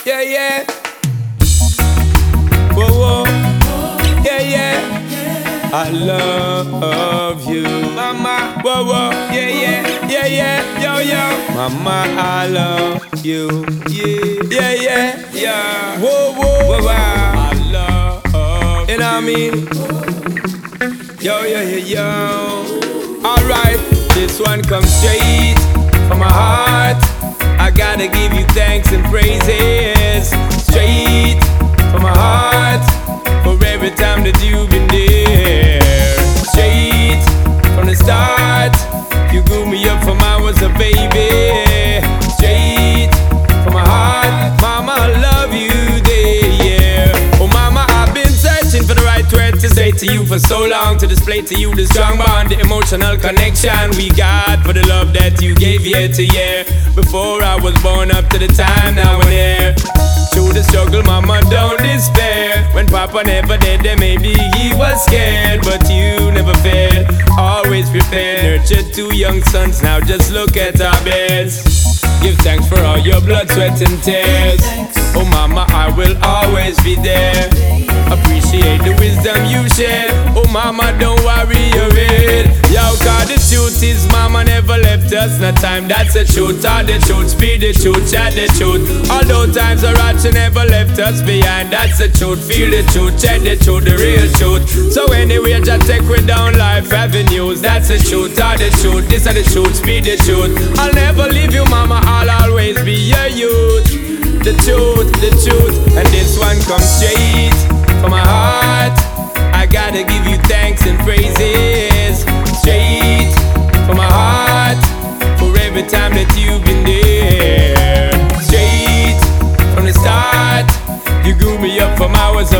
yeah, yeah. Whoa, whoa, yeah, yeah. I love you, mama. Whoa, whoa, yeah, yeah, yeah, yeah, yo, yo. Mama, I love you, yeah, yeah, yeah. Whoa, whoa, whoa, whoa. I love you know what I mean? Yo, yo, yo, yo. Alright, this one comes straight from my heart. I gotta give you thanks and praises. Straight from my heart for every time that you've been there. Straight from the start, you grew me up from I was a baby. Straight from my heart, mama, I love you there, yeah. Oh mama, I've been searching for the right word to say to you for so long, to display to you the strong bond, the emotional connection we got for the love that you gave year to year. Before I was born up to the time now and here. Through the struggle, mama, don't despair. When papa never did, then maybe he was scared, but you never failed, always prepared. Nurtured two young sons, now just look at our beds. Give thanks for all your blood, sweat and tears. Oh mama, I will always be there. Appreciate the wisdom you share. Oh mama, don't worry your head. Yo, cause the truth is mama never left us. No time, that's the truth. All the truth, speed the truth, chat the truth. Although times are hard, she never left us behind. That's the truth, feel the truth, check the truth, the real truth. So anyway, just take we down life avenues. That's the truth, all the truth. This is the truth, speed the truth. I'll never leave you mama, I'll always be your youth. The truth, and this one comes straight from my heart. I gotta give you thanks and praises. Straight from my heart for every time that you've been there. Straight from the start, you grew me up from I was a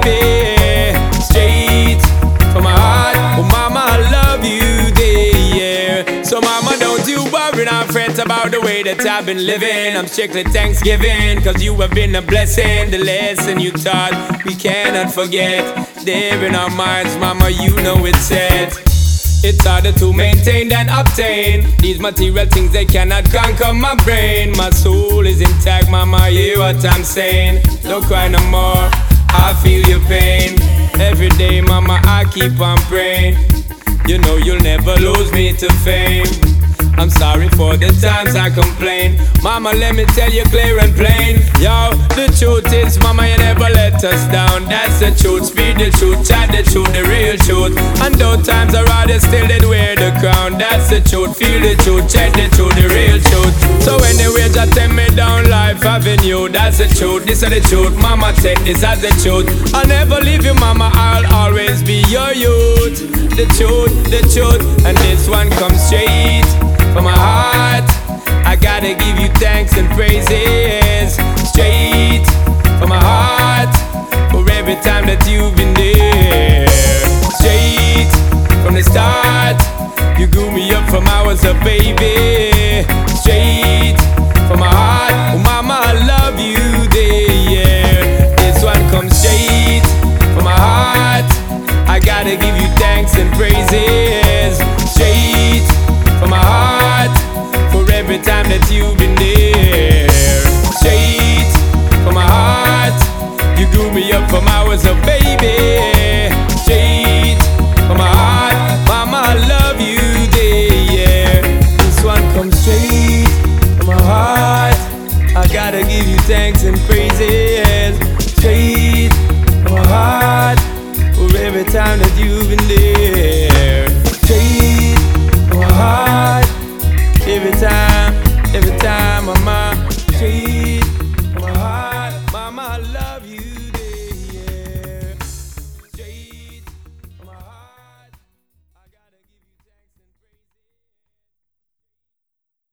baby. Straight from my heart, oh mama, I love you there, yeah. So mama, don't you worry, not fret about the way that I've been living. I'm strictly thanksgiving, cause you have been a blessing. The lesson you taught, we cannot forget. There in our minds, mama, you know it's set. It's harder to maintain than obtain. These material things, they cannot conquer my brain. My soul is intact, mama, hear what I'm saying. Don't cry no more, I feel your pain. Every day, mama, I keep on praying. You know you'll never lose me to fame. I'm sorry for the times I complain. Mama, let me tell you clear and plain. Yo, the truth is, mama, you never let us down. That's the truth, speed the truth, chat the truth, the real truth. And though times are hard, still they'd wear the crown. That's the truth, feel the truth, check the truth, the real truth. So anyway, just take me down life avenue. That's the truth, this is the truth. Mama, take this as the truth. I'll never leave you, mama, I'll always be your youth. The truth, and this one comes straight from my heart. I gotta give you thanks and praises. Straight from my heart for every time that you've been there. Straight from the start, you grew me up from I was a baby. Straight from my heart, oh mama, I love you there, yeah. This one comes straight from my heart. I gotta give you thanks and praises. Straight from my heart for every time that you've been there. Straight from my heart, you grew me up from I was a baby. Straight from my heart, mama, I love you there, yeah. This one comes straight from my heart. I gotta give you thanks and praises. Straight from my heart for every time that you've been there.